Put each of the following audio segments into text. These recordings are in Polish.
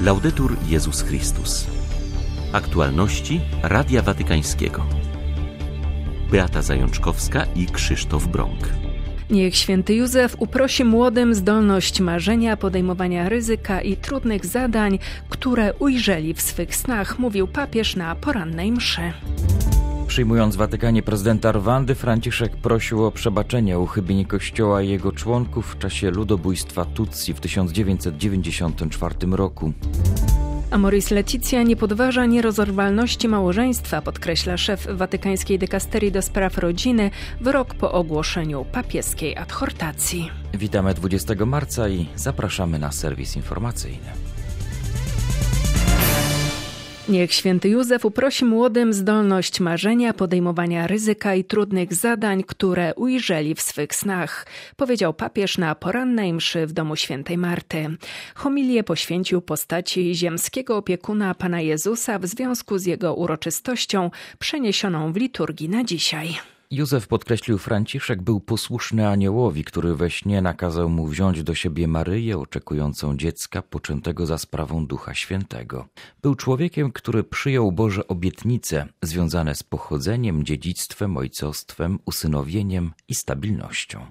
Laudetur Jezus Chrystus. Aktualności Radia Watykańskiego. Beata Zajączkowska i Krzysztof Brąk. Niech święty Józef uprosi młodym zdolność marzenia, podejmowania ryzyka i trudnych zadań, które ujrzeli w swych snach, mówił papież na porannej mszy. Przyjmując w Watykanie prezydenta Rwandy, Franciszek prosił o przebaczenie uchybień Kościoła i jego członków w czasie ludobójstwa Tutsi w 1994 roku. Amoris Laetitia nie podważa nierozerwalności małżeństwa, podkreśla szef watykańskiej dykasterii do spraw rodziny w rok po ogłoszeniu papieskiej adhortacji. Witamy 20 marca i zapraszamy na serwis informacyjny. Niech święty Józef uprosi młodym zdolność marzenia, podejmowania ryzyka i trudnych zadań, które ujrzeli w swych snach, powiedział papież na porannej mszy w domu świętej Marty. Homilię poświęcił postaci ziemskiego opiekuna Pana Jezusa w związku z jego uroczystością przeniesioną w liturgii na dzisiaj. Józef, podkreślił Franciszek, był posłuszny aniołowi, który we śnie nakazał mu wziąć do siebie Maryję, oczekującą dziecka poczętego za sprawą Ducha Świętego. Był człowiekiem, który przyjął Boże obietnice związane z pochodzeniem, dziedzictwem, ojcostwem, usynowieniem i stabilnością.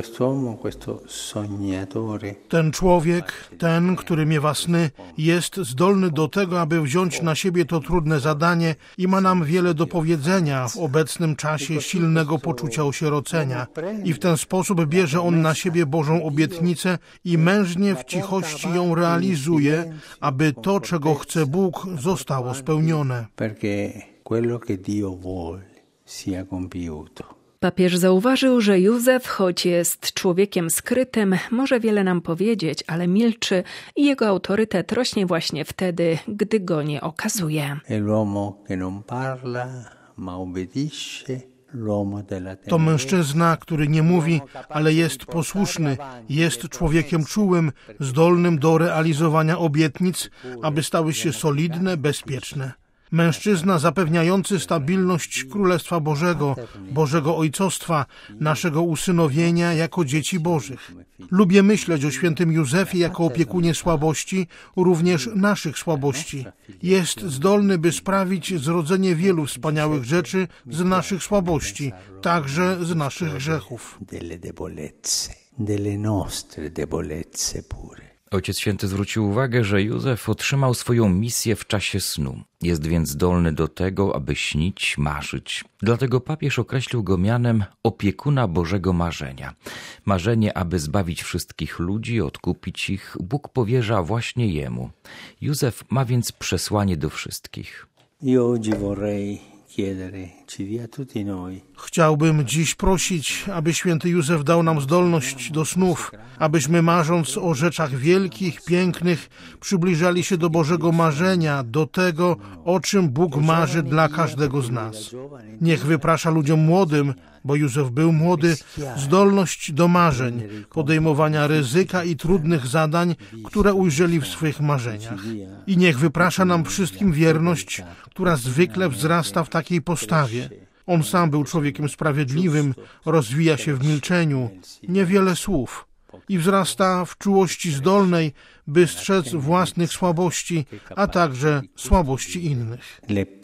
Ten człowiek, ten, który miewa sny, jest zdolny do tego, aby wziąć na siebie to trudne zadanie i ma nam wiele do powiedzenia w obecnym czasie silnego poczucia osierocenia. I w ten sposób bierze on na siebie Bożą obietnicę i mężnie w cichości ją realizuje, aby to, czego chce Bóg, zostało spełnione. Papież zauważył, że Józef, choć jest człowiekiem skrytym, może wiele nam powiedzieć, ale milczy i jego autorytet rośnie właśnie wtedy, gdy go nie okazuje. To mężczyzna, który nie mówi, ale jest posłuszny, jest człowiekiem czułym, zdolnym do realizowania obietnic, aby stały się solidne, bezpieczne. Mężczyzna zapewniający stabilność Królestwa Bożego, Bożego Ojcostwa, naszego usynowienia jako dzieci Bożych. Lubię myśleć o świętym Józefie jako opiekunie słabości, również naszych słabości. Jest zdolny, by sprawić zrodzenie wielu wspaniałych rzeczy z naszych słabości, także z naszych grzechów. Ojciec Święty zwrócił uwagę, że Józef otrzymał swoją misję w czasie snu. Jest więc zdolny do tego, aby śnić, marzyć. Dlatego papież określił go mianem opiekuna Bożego marzenia. Marzenie, aby zbawić wszystkich ludzi, odkupić ich, Bóg powierza właśnie jemu. Józef ma więc przesłanie do wszystkich. Chciałbym dziś prosić, aby święty Józef dał nam zdolność do snów, abyśmy marząc o rzeczach wielkich, pięknych, przybliżali się do Bożego marzenia, do tego, o czym Bóg marzy dla każdego z nas. Niech wyprasza ludziom młodym, bo Józef był młody, zdolność do marzeń, podejmowania ryzyka i trudnych zadań, które ujrzeli w swych marzeniach. I niech wyprasza nam wszystkim wierność, która zwykle wzrasta w takiej postawie. On sam był człowiekiem sprawiedliwym, rozwija się w milczeniu, niewiele słów i wzrasta w czułości zdolnej, by strzec własnych słabości, a także słabości innych.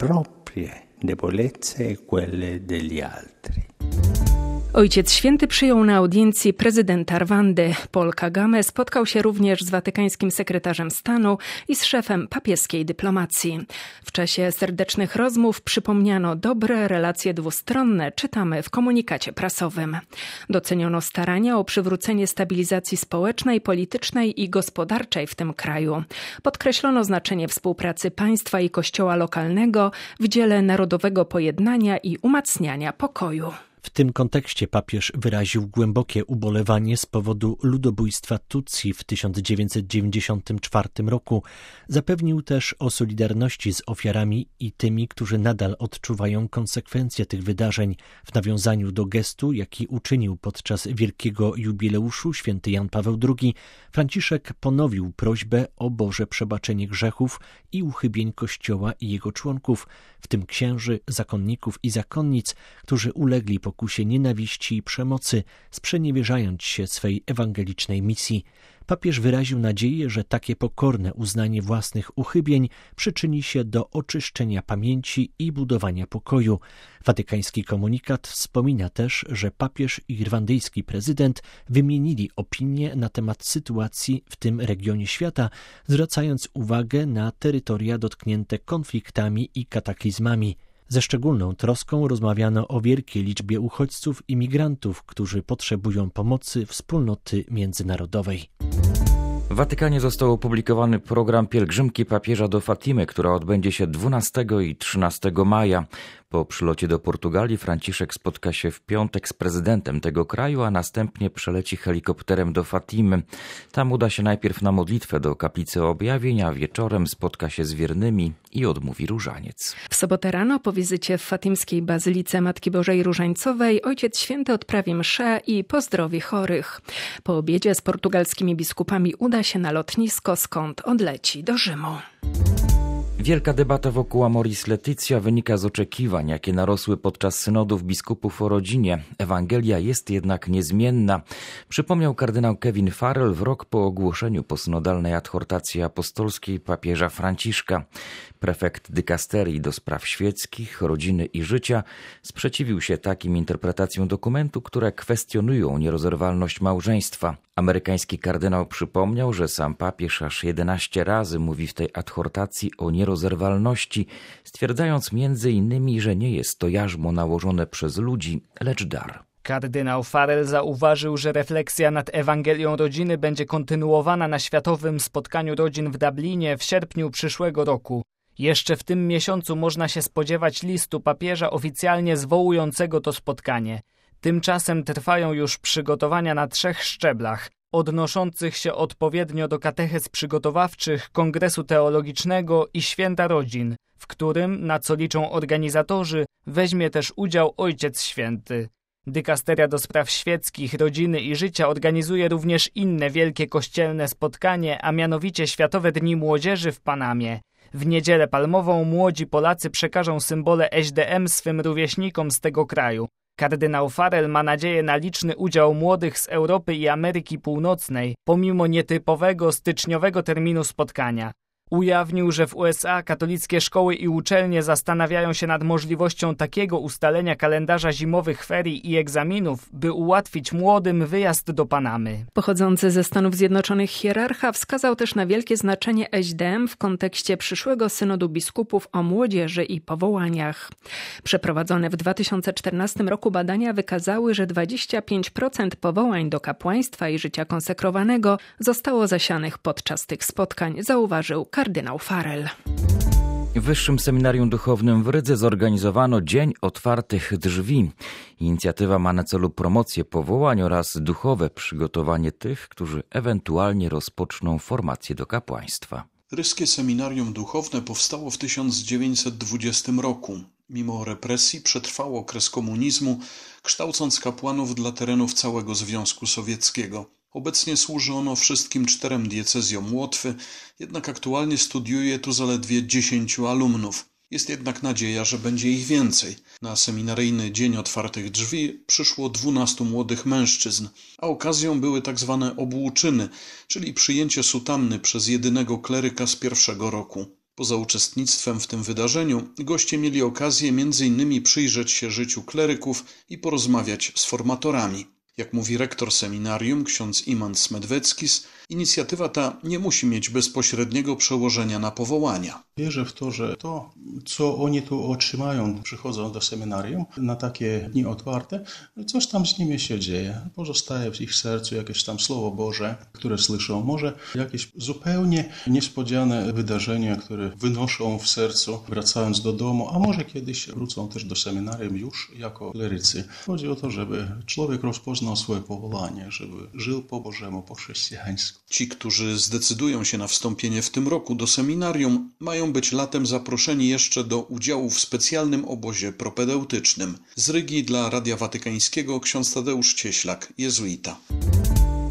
Ojciec Święty przyjął na audiencji prezydenta Rwandy. Paul Kagame spotkał się również z watykańskim sekretarzem stanu i z szefem papieskiej dyplomacji. W czasie serdecznych rozmów przypomniano dobre relacje dwustronne, czytamy w komunikacie prasowym. Doceniono starania o przywrócenie stabilizacji społecznej, politycznej i gospodarczej w tym kraju. Podkreślono znaczenie współpracy państwa i kościoła lokalnego w dziele narodowego pojednania i umacniania pokoju. W tym kontekście papież wyraził głębokie ubolewanie z powodu ludobójstwa Tutsi w 1994 roku. Zapewnił też o solidarności z ofiarami i tymi, którzy nadal odczuwają konsekwencje tych wydarzeń, w nawiązaniu do gestu, jaki uczynił podczas wielkiego jubileuszu święty Jan Paweł II. Franciszek ponowił prośbę o Boże przebaczenie grzechów i uchybień Kościoła i jego członków, w tym księży, zakonników i zakonnic, którzy ulegli pokusom pokusie nienawiści i przemocy, sprzeniewierzając się swej ewangelicznej misji. Papież wyraził nadzieję, że takie pokorne uznanie własnych uchybień przyczyni się do oczyszczenia pamięci i budowania pokoju. Watykański komunikat wspomina też, że papież i irlandyjski prezydent wymienili opinie na temat sytuacji w tym regionie świata, zwracając uwagę na terytoria dotknięte konfliktami i kataklizmami. Ze szczególną troską rozmawiano o wielkiej liczbie uchodźców i migrantów, którzy potrzebują pomocy wspólnoty międzynarodowej. W Watykanie został opublikowany program pielgrzymki papieża do Fatimy, która odbędzie się 12 i 13 maja. Po przylocie do Portugalii Franciszek spotka się w piątek z prezydentem tego kraju, a następnie przeleci helikopterem do Fatimy. Tam uda się najpierw na modlitwę do kaplicy objawień, a wieczorem spotka się z wiernymi i odmówi różaniec. W sobotę rano po wizycie w fatimskiej Bazylice Matki Bożej Różańcowej Ojciec Święty odprawi mszę i pozdrowi chorych. Po obiedzie z portugalskimi biskupami uda się na lotnisko, skąd odleci do Rzymu. Wielka debata wokół Amoris Laetitia wynika z oczekiwań, jakie narosły podczas synodów biskupów o rodzinie. Ewangelia jest jednak niezmienna, przypomniał kardynał Kevin Farrell w rok po ogłoszeniu posynodalnej adhortacji apostolskiej papieża Franciszka. Prefekt dykasterii do spraw świeckich, rodziny i życia sprzeciwił się takim interpretacjom dokumentu, które kwestionują nierozerwalność małżeństwa. Amerykański kardynał przypomniał, że sam papież aż 11 razy mówi w tej adhortacji o nierozerwalności, stwierdzając m.in., że nie jest to jarzmo nałożone przez ludzi, lecz dar. Kardynał Farrell zauważył, że refleksja nad Ewangelią rodziny będzie kontynuowana na Światowym Spotkaniu Rodzin w Dublinie w sierpniu przyszłego roku. Jeszcze w tym miesiącu można się spodziewać listu papieża oficjalnie zwołującego to spotkanie. Tymczasem trwają już przygotowania na 3 szczeblach, odnoszących się odpowiednio do katechez przygotowawczych, Kongresu Teologicznego i Święta Rodzin, w którym, na co liczą organizatorzy, weźmie też udział Ojciec Święty. Dykasteria do spraw świeckich, rodziny i życia organizuje również inne wielkie kościelne spotkanie, a mianowicie Światowe Dni Młodzieży w Panamie. W Niedzielę Palmową młodzi Polacy przekażą symbole SDM swym rówieśnikom z tego kraju. Kardynał Farrell ma nadzieję na liczny udział młodych z Europy i Ameryki Północnej, pomimo nietypowego styczniowego terminu spotkania. Ujawnił, że w USA katolickie szkoły i uczelnie zastanawiają się nad możliwością takiego ustalenia kalendarza zimowych ferii i egzaminów, by ułatwić młodym wyjazd do Panamy. Pochodzący ze Stanów Zjednoczonych hierarcha wskazał też na wielkie znaczenie SDM w kontekście przyszłego synodu biskupów o młodzieży i powołaniach. Przeprowadzone w 2014 roku badania wykazały, że 25% powołań do kapłaństwa i życia konsekrowanego zostało zasianych podczas tych spotkań, zauważył kardynał Farrell. W Wyższym Seminarium Duchownym w Rydze zorganizowano Dzień Otwartych Drzwi. Inicjatywa ma na celu promocję powołań oraz duchowe przygotowanie tych, którzy ewentualnie rozpoczną formację do kapłaństwa. Ryskie Seminarium Duchowne powstało w 1920 roku. Mimo represji przetrwało okres komunizmu, kształcąc kapłanów dla terenów całego Związku Sowieckiego. Obecnie służy ono wszystkim 4 diecezjom Łotwy, jednak aktualnie studiuje tu zaledwie 10 alumnów. Jest jednak nadzieja, że będzie ich więcej. Na seminaryjny Dzień Otwartych Drzwi przyszło 12 młodych mężczyzn, a okazją były tzw. obłuczyny, czyli przyjęcie sutanny przez jedynego kleryka z pierwszego roku. Poza uczestnictwem w tym wydarzeniu goście mieli okazję m.in. przyjrzeć się życiu kleryków i porozmawiać z formatorami. Jak mówi rektor seminarium, ksiądz Iman Smedweckis, inicjatywa ta nie musi mieć bezpośredniego przełożenia na powołania. Wierzę w to, że to, co oni tu otrzymają, przychodzą do seminarium na takie dni otwarte, coś tam z nimi się dzieje. Pozostaje w ich sercu jakieś tam Słowo Boże, które słyszą. Może jakieś zupełnie niespodziane wydarzenia, które wynoszą w sercu, wracając do domu, a może kiedyś wrócą też do seminarium już jako klerycy. Chodzi o to, żeby człowiek rozpoznał swoje powołanie, żeby żył po Bożemu, po chrześcijańsku. Ci, którzy zdecydują się na wstąpienie w tym roku do seminarium, mają być latem zaproszeni jeszcze do udziału w specjalnym obozie propedeutycznym. Z Rygi dla Radia Watykańskiego ksiądz Tadeusz Cieślak, jezuita.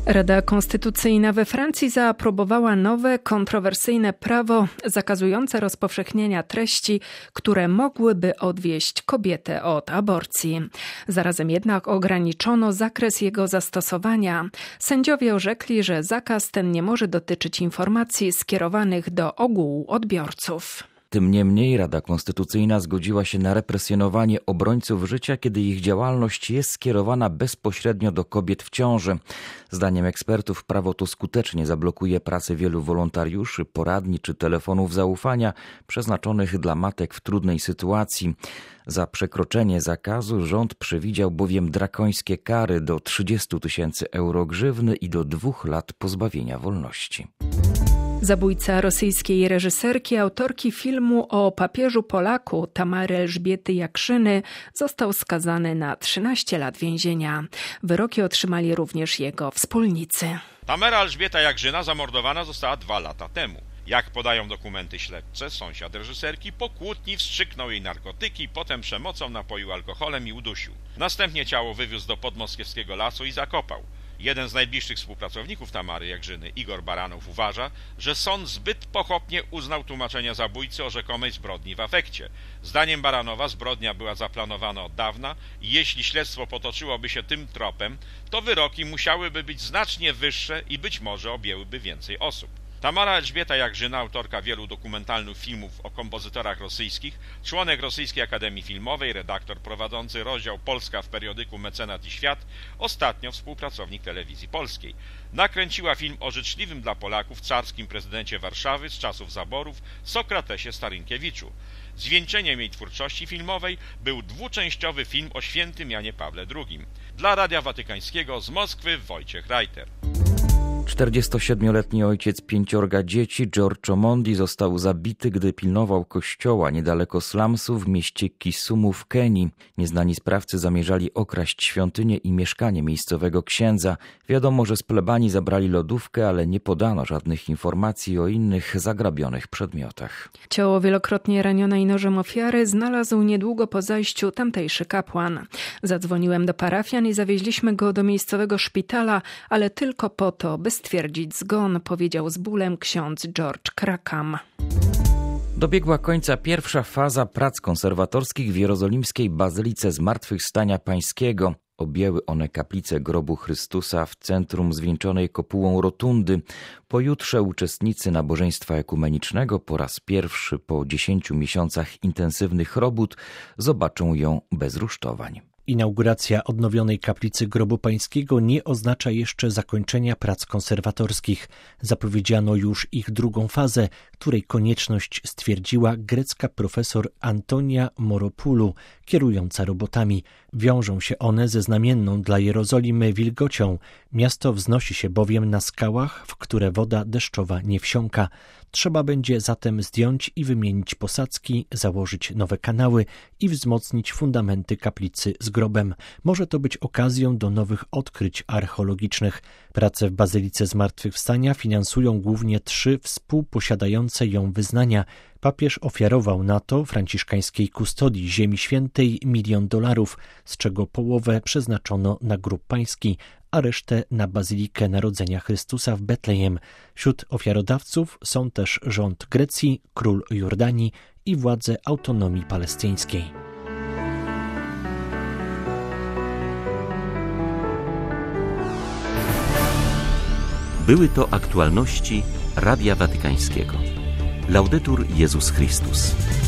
Rada Konstytucyjna we Francji zaaprobowała nowe, kontrowersyjne prawo zakazujące rozpowszechniania treści, które mogłyby odwieść kobietę od aborcji. Zarazem jednak ograniczono zakres jego zastosowania. Sędziowie orzekli, że zakaz ten nie może dotyczyć informacji skierowanych do ogółu odbiorców. Tym niemniej Rada Konstytucyjna zgodziła się na represjonowanie obrońców życia, kiedy ich działalność jest skierowana bezpośrednio do kobiet w ciąży. Zdaniem ekspertów prawo to skutecznie zablokuje pracę wielu wolontariuszy, poradni czy telefonów zaufania przeznaczonych dla matek w trudnej sytuacji. Za przekroczenie zakazu rząd przewidział bowiem drakońskie kary do 30 000 euro grzywny i do 2 lat pozbawienia wolności. Zabójca rosyjskiej reżyserki, autorki filmu o papieżu Polaku Tamary Elżbiety Jagrzyny został skazany na 13 lat więzienia. Wyroki otrzymali również jego wspólnicy. Tamara Elżbieta Jagrzyna zamordowana została 2 lata temu. Jak podają dokumenty śledcze, sąsiad reżyserki po kłótni wstrzyknął jej narkotyki, potem przemocą napoił alkoholem i udusił. Następnie ciało wywiózł do podmoskiewskiego lasu i zakopał. Jeden z najbliższych współpracowników Tamary Jagrzyny, Igor Baranow, uważa, że sąd zbyt pochopnie uznał tłumaczenia zabójcy o rzekomej zbrodni w afekcie. Zdaniem Baranowa zbrodnia była zaplanowana od dawna i jeśli śledztwo potoczyłoby się tym tropem, to wyroki musiałyby być znacznie wyższe i być może objęłyby więcej osób. Tamara Elżbieta Jagrzyna, autorka wielu dokumentalnych filmów o kompozytorach rosyjskich, członek Rosyjskiej Akademii Filmowej, redaktor prowadzący rozdział Polska w periodyku Mecenat i Świat, ostatnio współpracownik Telewizji Polskiej. Nakręciła film o życzliwym dla Polaków carskim prezydencie Warszawy z czasów zaborów Sokratesie Starynkiewiczu. Zwieńczeniem jej twórczości filmowej był 2-częściowy film o świętym Janie Pawle II. Dla Radia Watykańskiego z Moskwy Wojciech Reiter. 47-letni ojciec 5 dzieci, George Omondi, został zabity, gdy pilnował kościoła niedaleko slumsu w mieście Kisumu w Kenii. Nieznani sprawcy zamierzali okraść świątynię i mieszkanie miejscowego księdza. Wiadomo, że z plebanii zabrali lodówkę, ale nie podano żadnych informacji o innych zagrabionych przedmiotach. Ciało wielokrotnie ranionej nożem ofiary znalazł niedługo po zajściu tamtejszy kapłan. Zadzwoniłem do parafian i zawieźliśmy go do miejscowego szpitala, ale tylko po to, by stwierdzić zgon, powiedział z bólem ksiądz George Krakam. Dobiegła końca pierwsza faza prac konserwatorskich w jerozolimskiej Bazylice Zmartwychwstania Pańskiego. Objęły one kaplicę grobu Chrystusa w centrum zwieńczonej kopułą rotundy. Pojutrze uczestnicy nabożeństwa ekumenicznego po raz pierwszy po 10 miesiącach intensywnych robót zobaczą ją bez rusztowań. Inauguracja odnowionej kaplicy Grobu Pańskiego nie oznacza jeszcze zakończenia prac konserwatorskich. Zapowiedziano już ich drugą fazę, której konieczność stwierdziła grecka profesor Antonia Moropoulou, kierująca robotami. Wiążą się one ze znamienną dla Jerozolimy wilgocią. Miasto wznosi się bowiem na skałach, w które woda deszczowa nie wsiąka. Trzeba będzie zatem zdjąć i wymienić posadzki, założyć nowe kanały i wzmocnić fundamenty kaplicy z grobem. Może to być okazją do nowych odkryć archeologicznych. Prace w Bazylice Zmartwychwstania finansują głównie 3 współposiadające ją wyznania. Papież ofiarował na to franciszkańskiej kustodii Ziemi Świętej $1 milion, z czego połowę przeznaczono na Grób Pański, a resztę na Bazylikę Narodzenia Chrystusa w Betlejem. Wśród ofiarodawców są też rząd Grecji, król Jordanii i władze autonomii palestyńskiej. Były to aktualności Radia Watykańskiego. Laudetur Jezus Chrystus.